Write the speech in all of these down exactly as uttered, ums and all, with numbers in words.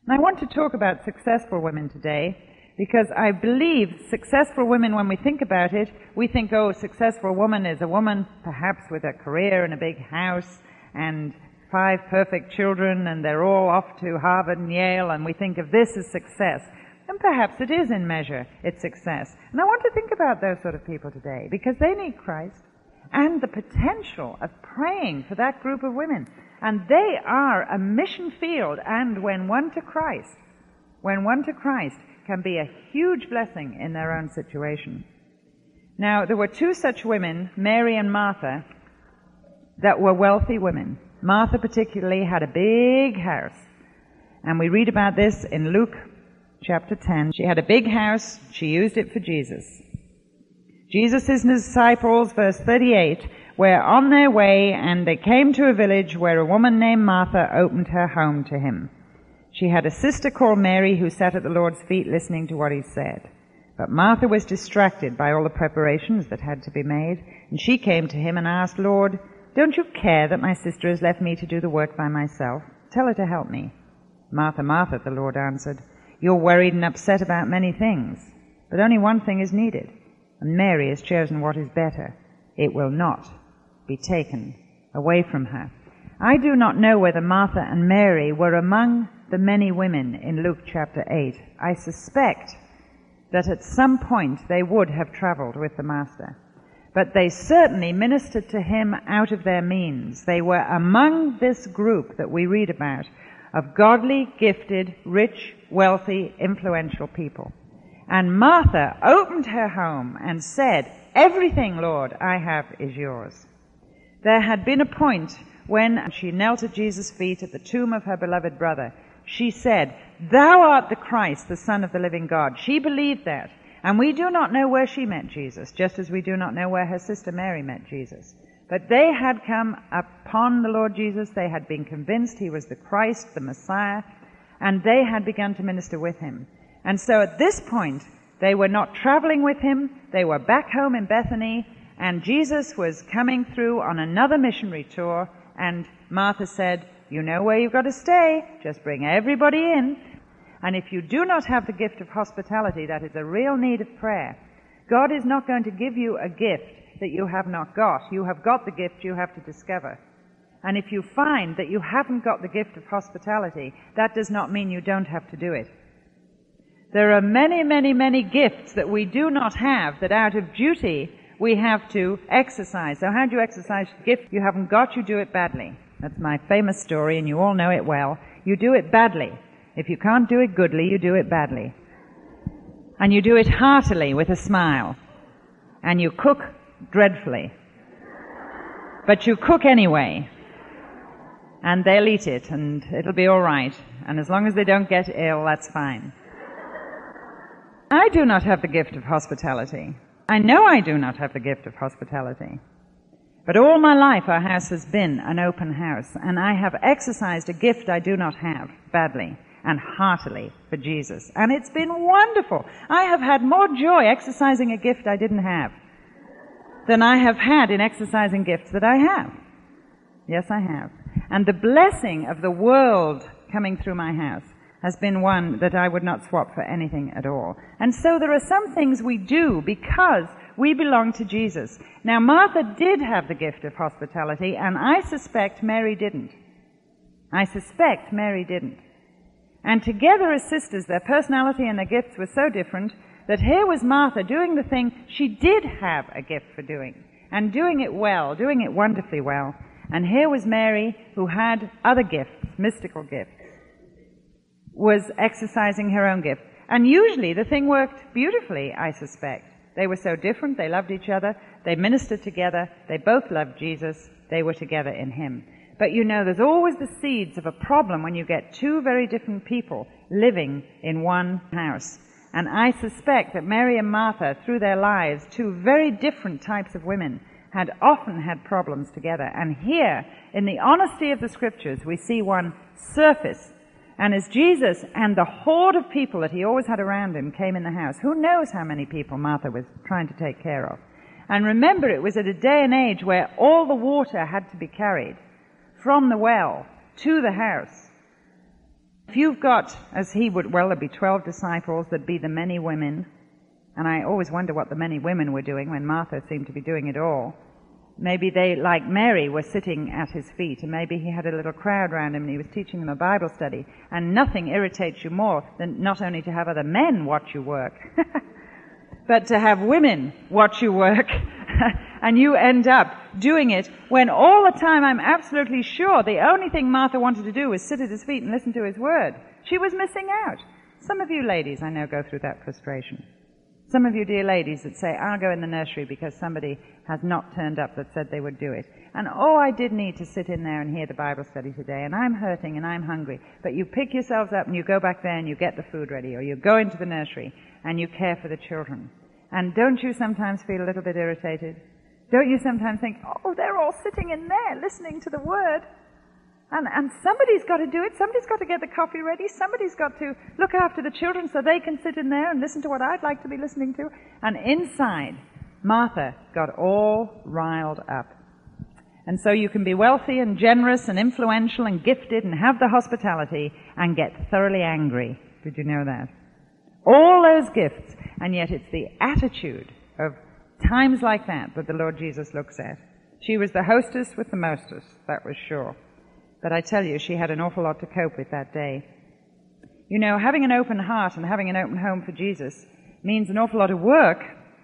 And I want to talk about successful women today, because I believe successful women, when we think about it, we think, oh, a successful woman is a woman perhaps with a career and a big house and five perfect children, and they're all off to Harvard and Yale, and we think of this as success. And perhaps it is in measure, it's success. And I want to think about those sort of people today, because they need Christ and the potential of praying for that group of women. And they are a mission field, and when won to Christ, when won to Christ, can be a huge blessing in their own situation. Now, there were two such women, Mary and Martha, that were wealthy women. Martha particularly had a big house. And we read about this in Luke chapter ten. She had a big house. She used it for Jesus. Jesus and his disciples, verse thirty-eight, were on their way, and they came to a village where a woman named Martha opened her home to him. She had a sister called Mary who sat at the Lord's feet listening to what he said. But Martha was distracted by all the preparations that had to be made, and she came to him and asked, Lord, don't you care that my sister has left me to do the work by myself? Tell her to help me. Martha, Martha, the Lord answered, you're worried and upset about many things, but only one thing is needed, and Mary has chosen what is better. It will not be taken away from her. I do not know whether Martha and Mary were among the many women in Luke chapter eight. I suspect that at some point they would have traveled with the Master. But they certainly ministered to him out of their means. They were among this group that we read about of godly, gifted, rich, wealthy, influential people. And Martha opened her home and said, everything, Lord, I have is yours. There had been a point when she knelt at Jesus' feet at the tomb of her beloved brother. She said, thou art the Christ, the Son of the living God. She believed that. And we do not know where she met Jesus, just as we do not know where her sister Mary met Jesus. But they had come upon the Lord Jesus. They had been convinced he was the Christ, the Messiah, and they had begun to minister with him. And so at this point, they were not traveling with him. They were back home in Bethany, and Jesus was coming through on another missionary tour, and Martha said, you know where you've got to stay. Just bring everybody in. And if you do not have the gift of hospitality, that is a real need of prayer. God is not going to give you a gift that you have not got. You have got the gift you have to discover. And if you find that you haven't got the gift of hospitality, that does not mean you don't have to do it. There are many, many, many gifts that we do not have that out of duty we have to exercise. So how do you exercise the gift you haven't got? You do it badly. That's my famous story, and you all know it well. You do it badly. If you can't do it goodly, you do it badly. And you do it heartily with a smile. And you cook dreadfully. But you cook anyway. And they'll eat it, and it'll be all right. And as long as they don't get ill, that's fine. I do not have the gift of hospitality. I know I do not have the gift of hospitality. But all my life our house has been an open house, and I have exercised a gift I do not have badly and heartily for Jesus. And it's been wonderful. I have had more joy exercising a gift I didn't have than I have had in exercising gifts that I have. Yes, I have. And the blessing of the world coming through my house has been one that I would not swap for anything at all. And so there are some things we do because we belong to Jesus. Now, Martha did have the gift of hospitality, and I suspect Mary didn't. I suspect Mary didn't. And together as sisters, their personality and their gifts were so different that here was Martha doing the thing she did have a gift for doing, and doing it well, doing it wonderfully well. And here was Mary, who had other gifts, mystical gifts, was exercising her own gift. And usually the thing worked beautifully, I suspect. They were so different, they loved each other, they ministered together, they both loved Jesus, they were together in him. But you know, there's always the seeds of a problem when you get two very different people living in one house. And I suspect that Mary and Martha, through their lives, two very different types of women, had often had problems together. And here, in the honesty of the Scriptures, we see one surface. And as Jesus and the horde of people that he always had around him came in the house, who knows how many people Martha was trying to take care of. And remember, it was at a day and age where all the water had to be carried from the well to the house. if you've got, as he would, well, there'd be twelve disciples, there'd be the many women, and I always wonder what the many women were doing when Martha seemed to be doing it all. Maybe they, like Mary, were sitting at his feet, and maybe he had a little crowd around him and he was teaching them a Bible study. And nothing irritates you more than not only to have other men watch you work, but to have women watch you work. And you end up doing it when all the time I'm absolutely sure the only thing Martha wanted to do was sit at his feet and listen to his word. She was missing out. Some of you ladies I know go through that frustration. Some of you dear ladies that say, I'll go in the nursery because somebody has not turned up that said they would do it. And oh, I did need to sit in there and hear the Bible study today, and I'm hurting and I'm hungry. But you pick yourselves up and you go back there and you get the food ready, or you go into the nursery and you care for the children. And don't you sometimes feel a little bit irritated? Don't you sometimes think, oh, they're all sitting in there listening to the word? And, and somebody's got to do it. Somebody's got to get the coffee ready. Somebody's got to look after the children so they can sit in there and listen to what I'd like to be listening to. And inside, Martha got all riled up. And so you can be wealthy and generous and influential and gifted and have the hospitality and get thoroughly angry. Did you know that? All those gifts, and yet it's the attitude of times like that that the Lord Jesus looks at. She was the hostess with the mostest, that was sure. But I tell you, she had an awful lot to cope with that day. You know, having an open heart and having an open home for Jesus means an awful lot of work.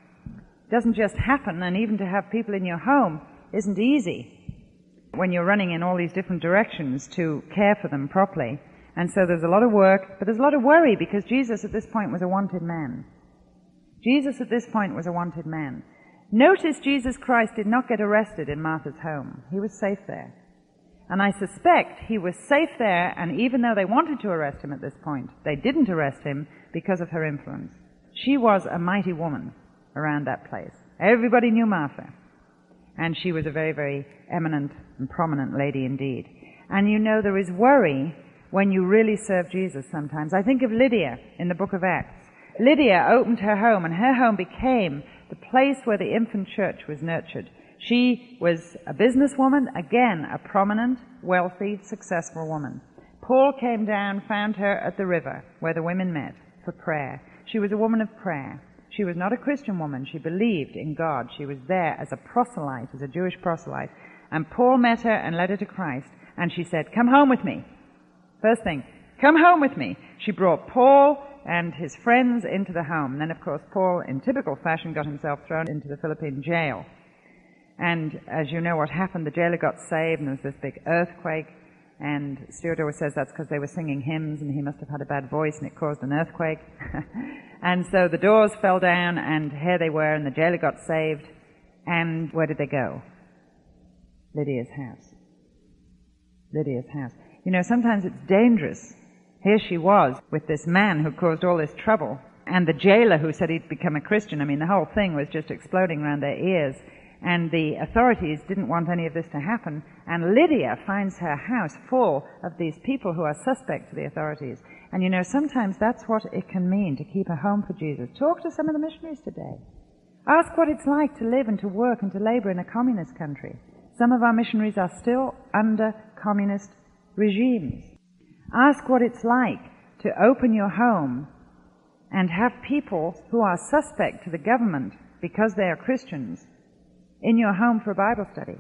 It doesn't just happen, and even to have people in your home isn't easy when you're running in all these different directions to care for them properly. And so there's a lot of work, but there's a lot of worry because Jesus at this point was a wanted man. Jesus at this point was a wanted man. Notice Jesus Christ did not get arrested in Martha's home. He was safe there. And I suspect he was safe there, and even though they wanted to arrest him at this point, they didn't arrest him because of her influence. She was a mighty woman around that place. Everybody knew Martha. And she was a very, very eminent and prominent lady indeed. And you know, there is worry when you really serve Jesus sometimes. I think of Lydia in the book of Acts. Lydia opened her home, and her home became the place where the infant church was nurtured. She was a businesswoman, again, a prominent, wealthy, successful woman. Paul came down, found her at the river where the women met for prayer. She was a woman of prayer. She was not a Christian woman. She believed in God. She was there as a proselyte, as a Jewish proselyte. And Paul met her and led her to Christ, and she said, come home with me. First thing, come home with me. She brought Paul and his friends into the home. And then, of course, Paul, in typical fashion, got himself thrown into the Philippine jail. And as you know what happened, the jailer got saved, and there was this big earthquake, and Stuart always says that's because they were singing hymns, and he must have had a bad voice, and it caused an earthquake. And so the doors fell down, and here they were, and the jailer got saved, and where did they go? Lydia's house. Lydia's house. You know, sometimes it's dangerous. Here she was, with this man who caused all this trouble, and the jailer who said he'd become a Christian. I mean, the whole thing was just exploding around their ears. And the authorities didn't want any of this to happen. And Lydia finds her house full of these people who are suspect to the authorities. And you know, sometimes that's what it can mean to keep a home for Jesus. Talk to some of the missionaries today. Ask what it's like to live and to work and to labor in a communist country. Some of our missionaries are still under communist regimes. Ask what it's like to open your home and have people who are suspect to the government because they are Christians in your home for a Bible study.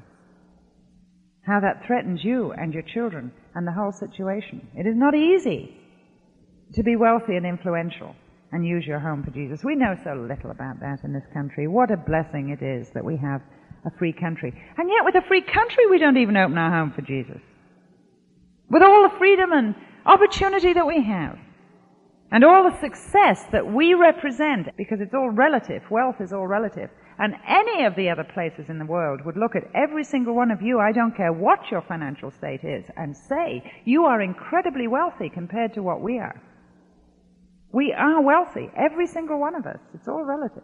How that threatens you and your children and the whole situation. It is not easy to be wealthy and influential and use your home for Jesus. We know so little about that in this country. What a blessing it is that we have a free country. And yet with a free country we don't even open our home for Jesus. With all the freedom and opportunity that we have, and all the success that we represent, because it's all relative, wealth is all relative. And any of the other places in the world would look at every single one of you, I don't care what your financial state is, and say, you are incredibly wealthy compared to what we are. We are wealthy, every single one of us. It's all relative.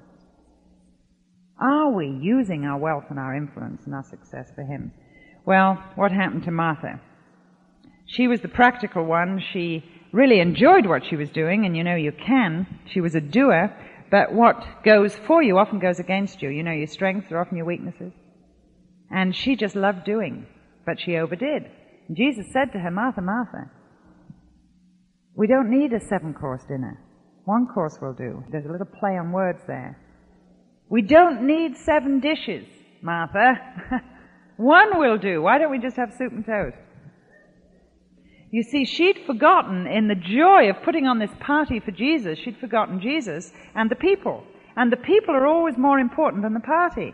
Are we using our wealth and our influence and our success for Him? Well, what happened to Martha? She was the practical one. She really enjoyed what she was doing, and you know you can. She was a doer. But what goes for you often goes against you. You know, your strengths are often your weaknesses. And she just loved doing, but she overdid. And Jesus said to her, Martha, Martha, We don't need a seven-course dinner. One course will do. There's a little play on words there. We don't need seven dishes, Martha. One will do. Why don't we just have soup and toast? You see, she'd forgotten, in the joy of putting on this party for Jesus, she'd forgotten Jesus and the people. And the people are always more important than the party.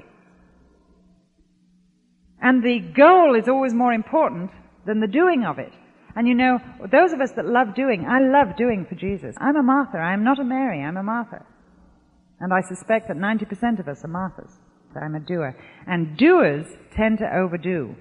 And the goal is always more important than the doing of it. And you know, those of us that love doing, I love doing for Jesus. I'm a Martha. I'm not a Mary. I'm a Martha. And I suspect that ninety percent of us are Marthas. I'm a doer. And doers tend to overdo.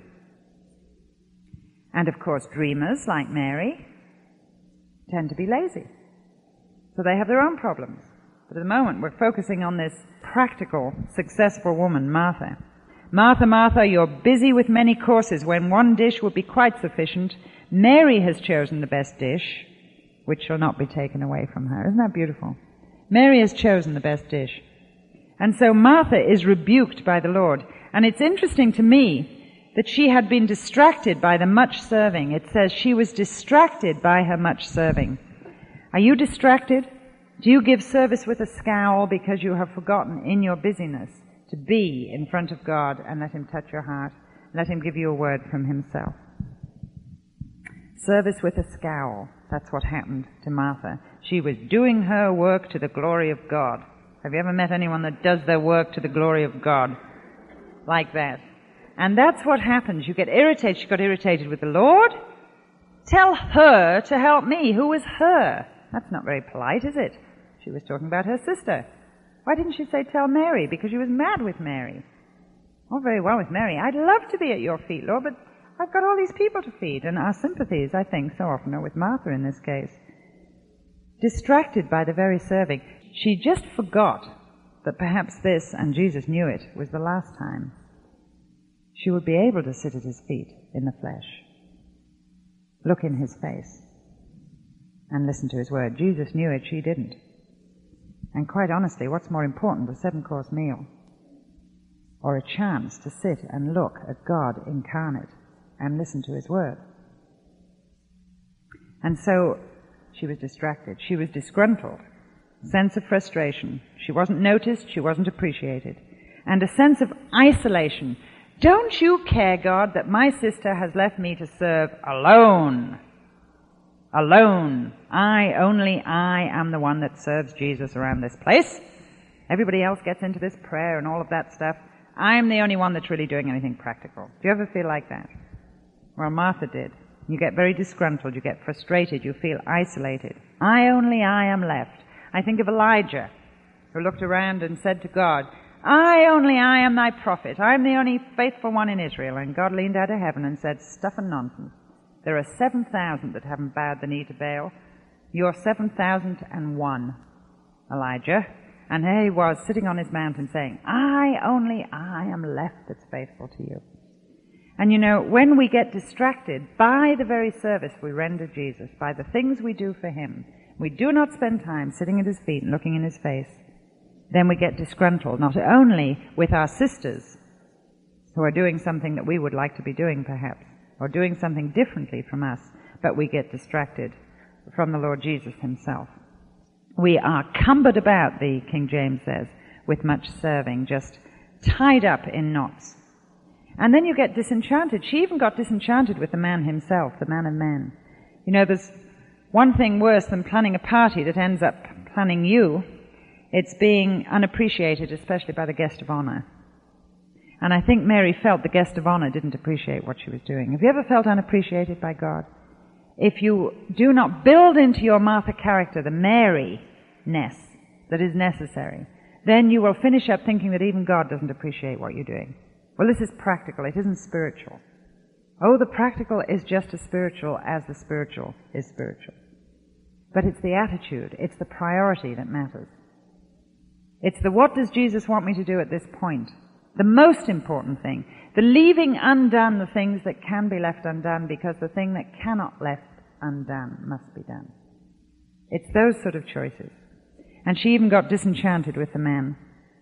And of course, dreamers, like Mary, tend to be lazy. So they have their own problems. But at the moment, we're focusing on this practical, successful woman, Martha. Martha, Martha, you're busy with many courses when one dish would be quite sufficient. Mary has chosen the best dish, which shall not be taken away from her. Isn't that beautiful? Mary has chosen the best dish. And so Martha is rebuked by the Lord. And it's interesting to me that she had been distracted by the much serving. It says she was distracted by her much serving. Are you distracted? Do you give service with a scowl because you have forgotten in your busyness to be in front of God and let Him touch your heart, let Him give you a word from Himself? Service with a scowl. That's what happened to Martha. She was doing her work to the glory of God. Have you ever met anyone that does their work to the glory of God like that? And that's what happens. You get irritated. She got irritated with the Lord. Tell her to help me. Who was her? That's not very polite, is it? She was talking about her sister. Why didn't she say tell Mary? Because she was mad with Mary. Oh, very well with Mary. I'd love to be at your feet, Lord, but I've got all these people to feed. And our sympathies, I think, so often are with Martha in this case. Distracted by the very serving. She just forgot that perhaps this, and Jesus knew it, was the last time she would be able to sit at His feet in the flesh, look in His face, and listen to His word. Jesus knew it, she didn't. And quite honestly, what's more important, a seven-course meal or a chance to sit and look at God incarnate and listen to His word? And so she was distracted. She was disgruntled. Sense of frustration. She wasn't noticed. She wasn't appreciated. And a sense of isolation. Don't you care, God, that my sister has left me to serve alone? Alone. I, only I, am the one that serves Jesus around this place. Everybody else gets into this prayer and all of that stuff. I'm the only one that's really doing anything practical. Do you ever feel like that? Well, Martha did. You get very disgruntled. You get frustrated. You feel isolated. I, only I, am left. I think of Elijah, who looked around and said to God, I, only I, am thy prophet. I'm the only faithful one in Israel. And God leaned out of heaven and said, stuff and nonsense. There are seven thousand that haven't bowed the knee to Baal. You're seven thousand and one, Elijah. And here he was sitting on his mountain saying, I, only I, am left that's faithful to you. And you know, when we get distracted by the very service we render Jesus, by the things we do for Him, we do not spend time sitting at His feet and looking in His face, then we get disgruntled, not only with our sisters, who are doing something that we would like to be doing perhaps, or doing something differently from us, but we get distracted from the Lord Jesus Himself. We are cumbered about, the King James says, with much serving, just tied up in knots. And then you get disenchanted. She even got disenchanted with the man himself, the man of men. You know, there's one thing worse than planning a party that ends up planning you. It's being unappreciated, especially by the guest of honor. And I think Mary felt the guest of honor didn't appreciate what she was doing. Have you ever felt unappreciated by God? If you do not build into your Martha character the Mary-ness that is necessary, then you will finish up thinking that even God doesn't appreciate what you're doing. Well, this is practical. It isn't spiritual. Oh, the practical is just as spiritual as the spiritual is spiritual. But it's the attitude, it's the priority that matters. It's the what does Jesus want me to do at this point? The most important thing. The leaving undone the things that can be left undone, because the thing that cannot left undone must be done. It's those sort of choices. And she even got disenchanted with the man.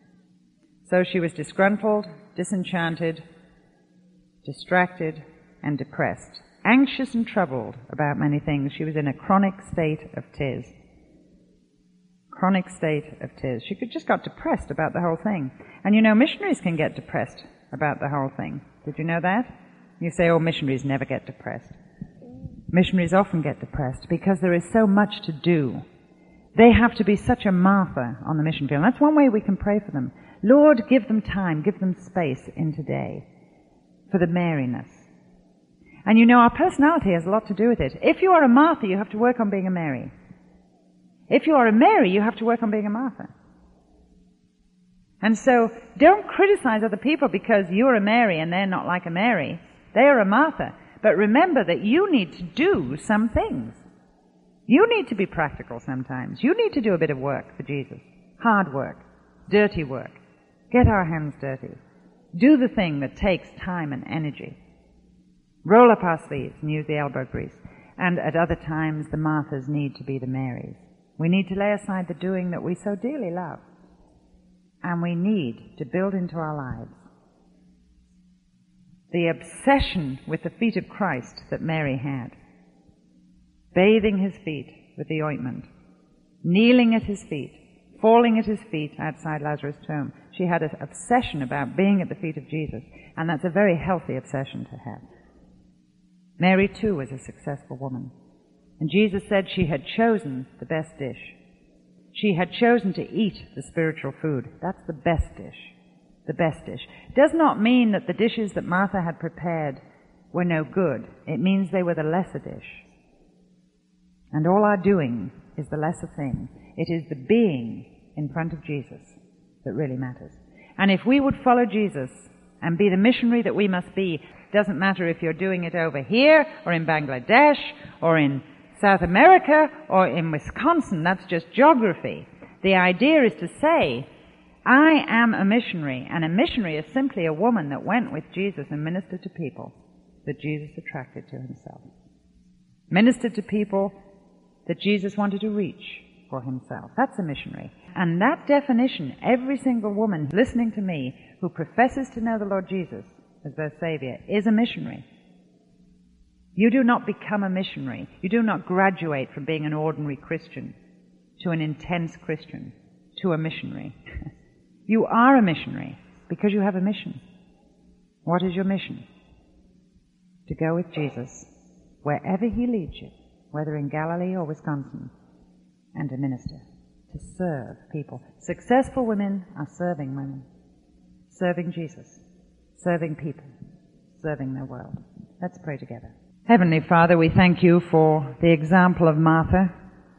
So she was disgruntled, disenchanted, distracted, and depressed. anxious and troubled about many things. She was in a chronic state of tears. Chronic state of tears. She could just got depressed about the whole thing. And you know, missionaries can get depressed about the whole thing. Did you know that? You say, oh, missionaries never get depressed. Missionaries often get depressed because there is so much to do. They have to be such a Martha on the mission field. And that's one way we can pray for them. Lord, give them time, give them space in today for the Maryness. And you know, our personality has a lot to do with it. If you are a Martha, you have to work on being a Mary. If you are a Mary, you have to work on being a Martha. And so, don't criticize other people because you're a Mary and they're not like a Mary. They are a Martha. But remember that you need to do some things. You need to be practical sometimes. You need to do a bit of work for Jesus. Hard work. Dirty work. Get our hands dirty. Do the thing that takes time and energy. Roll up our sleeves and use the elbow grease. And at other times, the Marthas need to be the Marys. We need to lay aside the doing that we so dearly love. And we need to build into our lives the obsession with the feet of Christ that Mary had. Bathing his feet with the ointment. Kneeling at his feet. Falling at his feet outside Lazarus' tomb. She had an obsession about being at the feet of Jesus. And that's a very healthy obsession to have. Mary, too, was a successful woman. And Jesus said she had chosen the best dish. She had chosen to eat the spiritual food. That's the best dish. The best dish. It does not mean that the dishes that Martha had prepared were no good. It means they were the lesser dish. And all our doing is the lesser thing. It is the being in front of Jesus that really matters. And if we would follow Jesus and be the missionary that we must be, doesn't matter if you're doing it over here or in Bangladesh or in South America or in Wisconsin, that's just geography. The idea is to say, I am a missionary, and a missionary is simply a woman that went with Jesus and ministered to people that Jesus attracted to himself. Ministered to people that Jesus wanted to reach for himself. That's a missionary. And that definition, every single woman listening to me who professes to know the Lord Jesus as their Savior is a missionary. You do not become a missionary. You do not graduate from being an ordinary Christian to an intense Christian to a missionary. You are a missionary because you have a mission. What is your mission? To go with Jesus wherever he leads you, whether in Galilee or Wisconsin, and to minister, to serve people. Successful women are serving women, serving Jesus, serving people, serving their world. Let's pray together. Heavenly Father, we thank you for the example of Martha.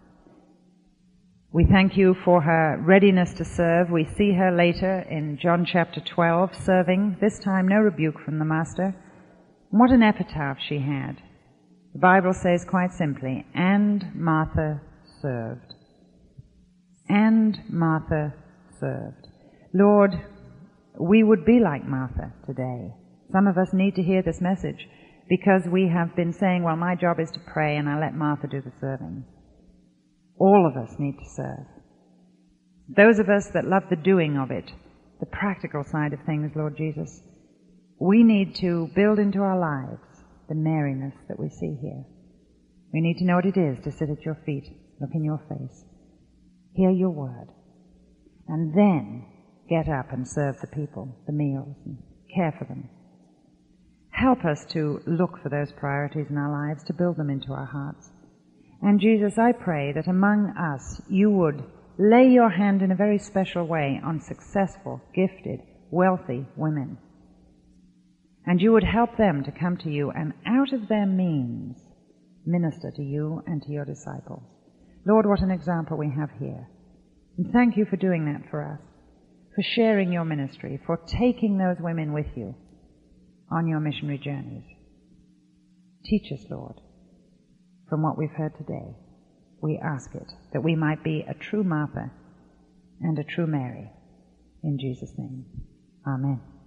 We thank you for her readiness to serve. We see her later in John chapter twelve serving, this time no rebuke from the Master. What an epitaph she had. The Bible says quite simply, and Martha served. And Martha served. Lord, we would be like Martha today. Some of us need to hear this message because we have been saying, well, my job is to pray and I let Martha do the serving. All of us need to serve. Those of us that love the doing of it, the practical side of things, Lord Jesus, we need to build into our lives the Maryness that we see here. We need to know what it is to sit at your feet, look in your face, hear your word, and then get up and serve the people, the meals, and care for them. Help us to look for those priorities in our lives, to build them into our hearts. And Jesus, I pray that among us you would lay your hand in a very special way on successful, gifted, wealthy women. And you would help them to come to you and out of their means minister to you and to your disciples. Lord, what an example we have here. And thank you for doing that for us, for sharing your ministry, for taking those women with you on your missionary journeys. Teach us, Lord, from what we've heard today. We ask it, that we might be a true Martha and a true Mary. In Jesus' name, amen.